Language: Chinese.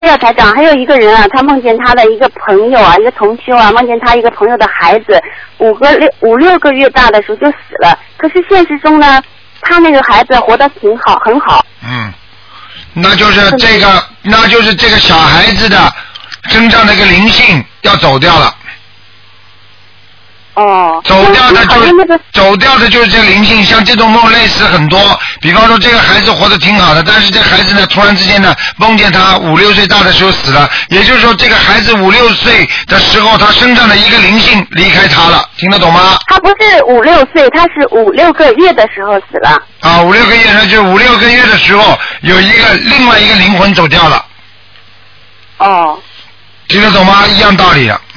呀，台长，还有一个人啊，他梦见他的一个朋友啊，一个同修啊，梦见他一个朋友的孩子五六个月大的时候就死了。可是现实中呢，他那个孩子活得挺好，很好。 那就是这个小孩子的身上的一个灵性要走掉了。走掉的就是这个灵性，像这种梦类似很多。比方说这个孩子活得挺好的，但是这个孩子呢，突然之间呢，梦见他5、6岁大的时候死了，也就是说这个孩子5、6岁的时候，他身上的一个灵性离开他了，听得懂吗？ 他不是5、6岁，他是5、6个月的时候死了。 5、6个月，那就5、6个月的时候，有另外一个灵魂走掉了。 哦。 听得懂吗？一样道理。